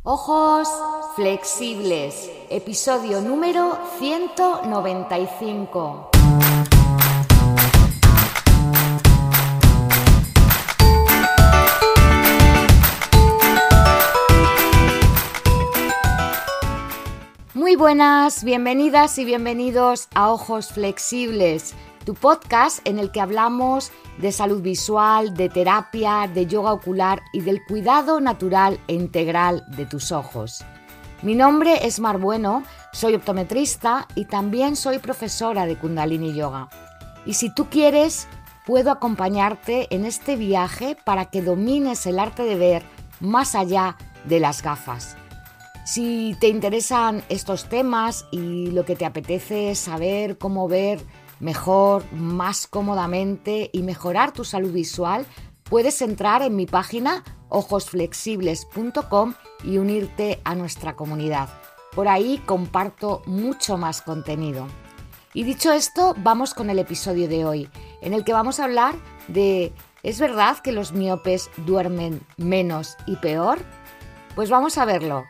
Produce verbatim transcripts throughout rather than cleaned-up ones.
Ojos flexibles, episodio número ciento noventa y cinco. Muy buenas, bienvenidas y bienvenidos a Ojos Flexibles, tu podcast en el que hablamos de salud visual, de terapia, de yoga ocular y del cuidado natural e integral de tus ojos. Mi nombre es Mar Bueno, soy optometrista y también soy profesora de Kundalini Yoga. Y si tú quieres, puedo acompañarte en este viaje para que domines el arte de ver más allá de las gafas. Si te interesan estos temas y lo que te apetece es saber cómo ver mejor, más cómodamente y mejorar tu salud visual, puedes entrar en mi página ojos flexibles punto com y unirte a nuestra comunidad. Por ahí comparto mucho más contenido. Y dicho esto, vamos con el episodio de hoy, en el que vamos a hablar de ¿es verdad que los miopes duermen menos y peor? Pues vamos a verlo.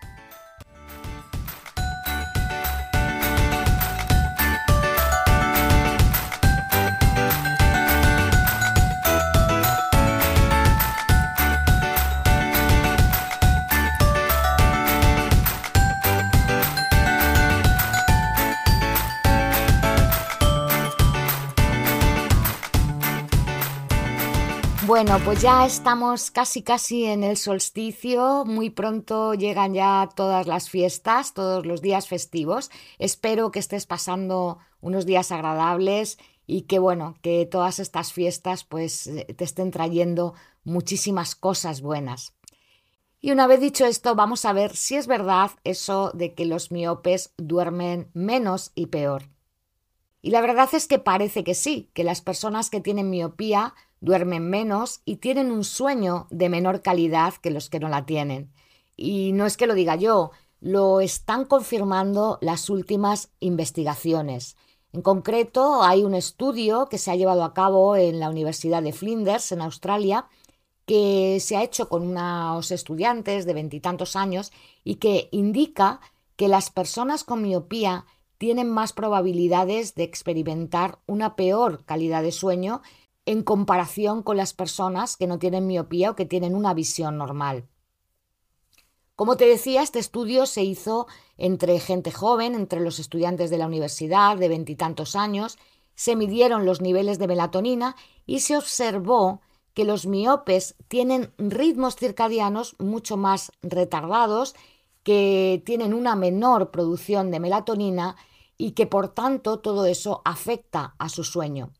Bueno, pues ya estamos casi casi en el solsticio, muy pronto llegan ya todas las fiestas, todos los días festivos. Espero que estés pasando unos días agradables y que bueno, que todas estas fiestas pues te estén trayendo muchísimas cosas buenas. Y una vez dicho esto, vamos a ver si es verdad eso de que los miopes duermen menos y peor. Y la verdad es que parece que sí, que las personas que tienen miopía duermen menos y tienen un sueño de menor calidad que los que no la tienen. Y no es que lo diga yo, lo están confirmando las últimas investigaciones. En concreto, hay un estudio que se ha llevado a cabo en la Universidad de Flinders, en Australia, que se ha hecho con unos estudiantes de veintitantos años y que indica que las personas con miopía tienen más probabilidades de experimentar una peor calidad de sueño en comparación con las personas que no tienen miopía o que tienen una visión normal. Como te decía, este estudio se hizo entre gente joven, entre los estudiantes de la universidad de veintitantos años, se midieron los niveles de melatonina y se observó que los miopes tienen ritmos circadianos mucho más retardados, que tienen una menor producción de melatonina y que por tanto todo eso afecta a su sueño.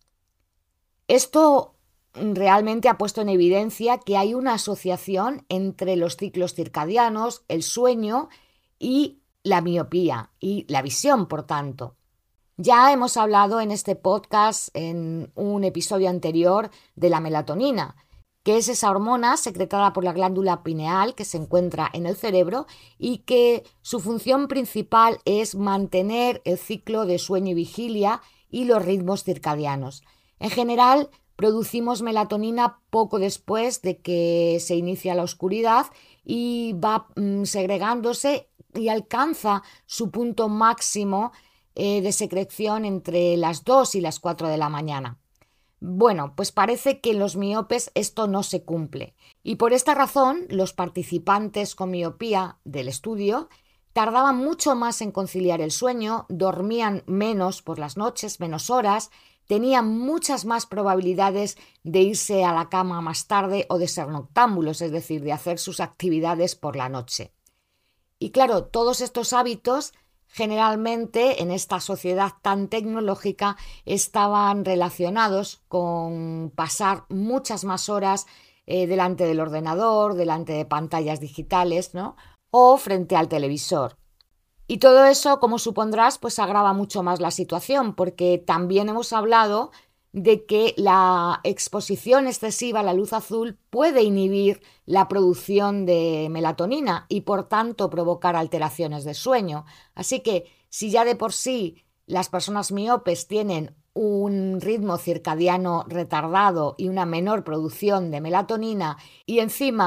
Esto realmente ha puesto en evidencia que hay una asociación entre los ciclos circadianos, el sueño y la miopía y la visión, por tanto. Ya hemos hablado en este podcast, en un episodio anterior, de la melatonina, que es esa hormona secretada por la glándula pineal que se encuentra en el cerebro y que su función principal es mantener el ciclo de sueño y vigilia y los ritmos circadianos. En general, producimos melatonina poco después de que se inicia la oscuridad y va mm, segregándose y alcanza su punto máximo eh, de secreción entre las dos y las cuatro de la mañana. Bueno, pues parece que en los miopes esto no se cumple y por esta razón los participantes con miopía del estudio tardaban mucho más en conciliar el sueño, dormían menos por las noches, menos horas, tenían muchas más probabilidades de irse a la cama más tarde o de ser noctámbulos, es decir, de hacer sus actividades por la noche. Y claro, todos estos hábitos generalmente en esta sociedad tan tecnológica estaban relacionados con pasar muchas más horas eh, delante del ordenador, delante de pantallas digitales, ¿no? O frente al televisor. Y todo eso, como supondrás, pues agrava mucho más la situación, porque también hemos hablado de que la exposición excesiva a la luz azul puede inhibir la producción de melatonina y por tanto provocar alteraciones de sueño. Así que si ya de por sí las personas miopes tienen un ritmo circadiano retardado y una menor producción de melatonina y encima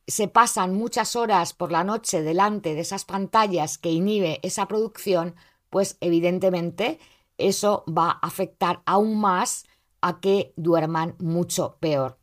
se pasan muchas horas por la noche delante de esas pantallas que inhibe esa producción, pues evidentemente eso va a afectar aún más a que duerman mucho peor.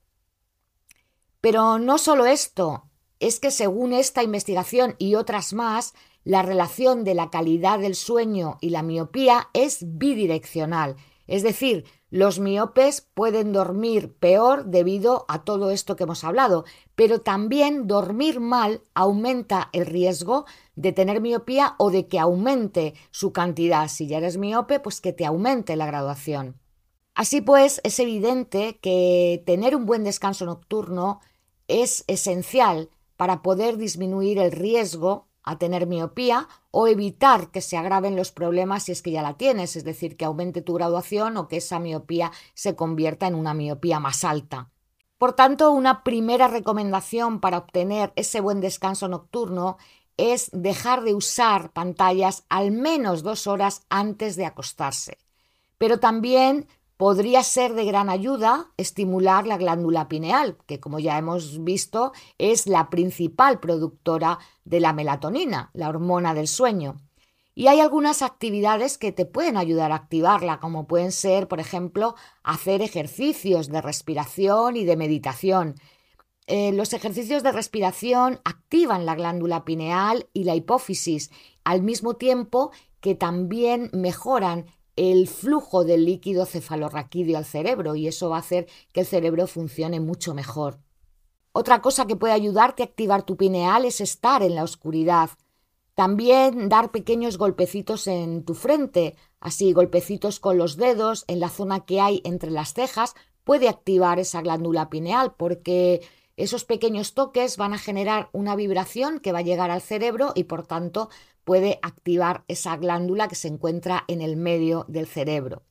Pero no solo esto, es que según esta investigación y otras más, la relación de la calidad del sueño y la miopía es bidireccional. Es decir, los miopes pueden dormir peor debido a todo esto que hemos hablado, pero también dormir mal aumenta el riesgo de tener miopía o de que aumente su cantidad. Si ya eres miope, pues que te aumente la graduación. Así pues, es evidente que tener un buen descanso nocturno es esencial para poder disminuir el riesgo a tener miopía o evitar que se agraven los problemas si es que ya la tienes, es decir, que aumente tu graduación o que esa miopía se convierta en una miopía más alta. Por tanto, una primera recomendación para obtener ese buen descanso nocturno es dejar de usar pantallas al menos dos horas antes de acostarse. Pero también podría ser de gran ayuda estimular la glándula pineal, que como ya hemos visto es la principal productora de la melatonina, la hormona del sueño. Y hay algunas actividades que te pueden ayudar a activarla, como pueden ser, por ejemplo, hacer ejercicios de respiración y de meditación. Eh, los ejercicios de respiración activan la glándula pineal y la hipófisis, al mismo tiempo que también mejoran el flujo del líquido cefalorraquídeo al cerebro, y eso va a hacer que el cerebro funcione mucho mejor. Otra cosa que puede ayudarte a activar tu pineal es estar en la oscuridad. También dar pequeños golpecitos en tu frente, así golpecitos con los dedos en la zona que hay entre las cejas, puede activar esa glándula pineal, porque esos pequeños toques van a generar una vibración que va a llegar al cerebro y por tanto puede activar esa glándula que se encuentra en el medio del cerebro.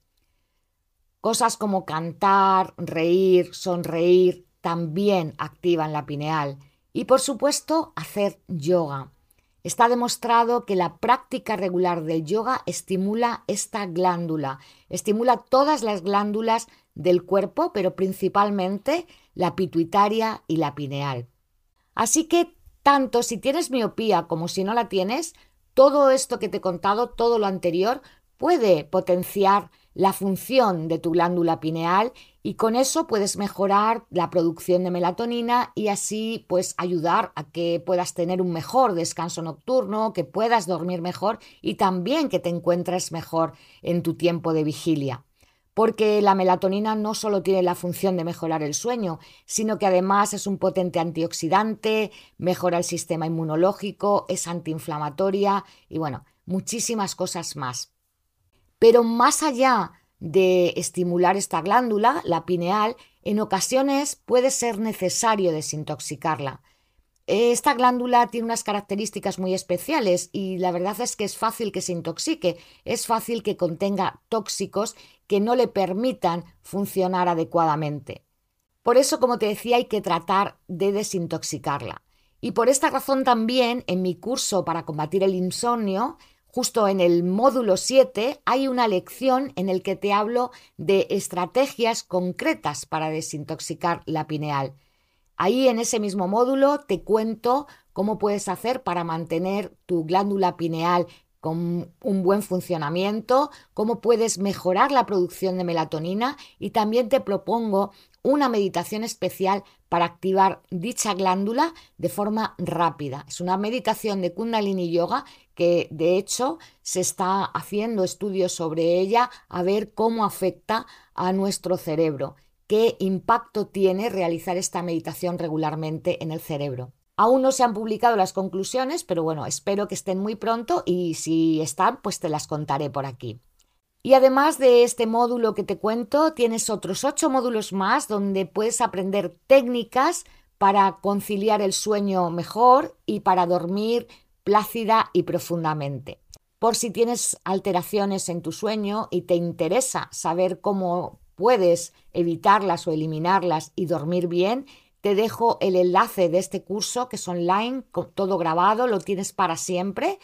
Cosas como cantar, reír, sonreír también activan la pineal. Y por supuesto, hacer yoga. Está demostrado que la práctica regular del yoga estimula esta glándula, estimula todas las glándulas del cuerpo, pero principalmente la pituitaria y la pineal. Así que tanto si tienes miopía como si no la tienes, todo esto que te he contado, todo lo anterior, puede potenciar la función de tu glándula pineal y con eso puedes mejorar la producción de melatonina y así pues ayudar a que puedas tener un mejor descanso nocturno, que puedas dormir mejor y también que te encuentres mejor en tu tiempo de vigilia. Porque la melatonina no solo tiene la función de mejorar el sueño, sino que además es un potente antioxidante, mejora el sistema inmunológico, es antiinflamatoria y bueno, muchísimas cosas más. Pero más allá de estimular esta glándula, la pineal, en ocasiones puede ser necesario desintoxicarla. Esta glándula tiene unas características muy especiales y la verdad es que es fácil que se intoxique, es fácil que contenga tóxicos que no le permitan funcionar adecuadamente. Por eso, como te decía, hay que tratar de desintoxicarla. Y por esta razón también, en mi curso para combatir el insomnio, justo en el módulo siete, hay una lección en la que te hablo de estrategias concretas para desintoxicar la pineal. Ahí en ese mismo módulo te cuento cómo puedes hacer para mantener tu glándula pineal con un buen funcionamiento, cómo puedes mejorar la producción de melatonina y también te propongo una meditación especial para activar dicha glándula de forma rápida. Es una meditación de Kundalini Yoga que de hecho se está haciendo estudios sobre ella a ver cómo afecta a nuestro cerebro. ¿Qué impacto tiene realizar esta meditación regularmente en el cerebro? Aún no se han publicado las conclusiones, pero bueno, espero que estén muy pronto y si están, pues te las contaré por aquí. Y además de este módulo que te cuento, tienes otros ocho módulos más donde puedes aprender técnicas para conciliar el sueño mejor y para dormir plácida y profundamente. Por si tienes alteraciones en tu sueño y te interesa saber cómo puedes evitarlas o eliminarlas y dormir bien, te dejo el enlace de este curso que es online, todo grabado, lo tienes para siempre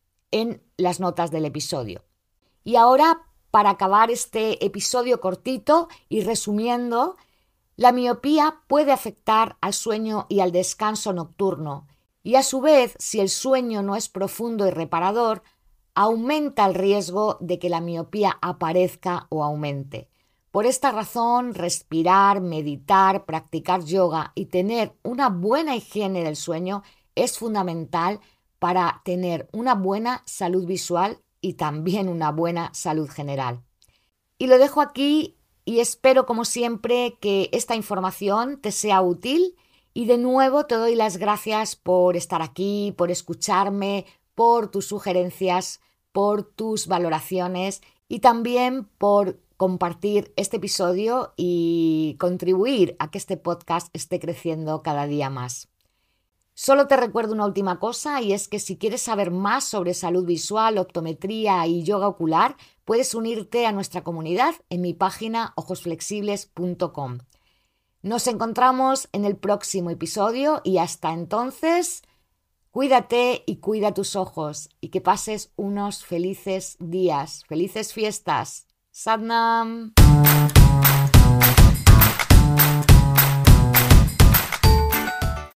en las notas del episodio. Y ahora, para acabar este episodio cortito y resumiendo, La miopía puede afectar al sueño y al descanso nocturno, y a su vez, si el sueño no es profundo y reparador, aumenta el riesgo de que la miopía aparezca o aumente. Por esta razón, respirar, meditar, practicar yoga y tener una buena higiene del sueño es fundamental para tener una buena salud visual y también una buena salud general. Y lo dejo aquí y espero, como siempre, que esta información te sea útil. Y de nuevo te doy las gracias por estar aquí, por escucharme, por tus sugerencias, por tus valoraciones y también por compartir este episodio y contribuir a que este podcast esté creciendo cada día más. Solo te recuerdo una última cosa, y es que si quieres saber más sobre salud visual, optometría y yoga ocular, puedes unirte a nuestra comunidad en mi página ojos flexibles punto com. Nos encontramos en el próximo episodio y hasta entonces, cuídate y cuida tus ojos y que pases unos felices días, felices fiestas. Satnam.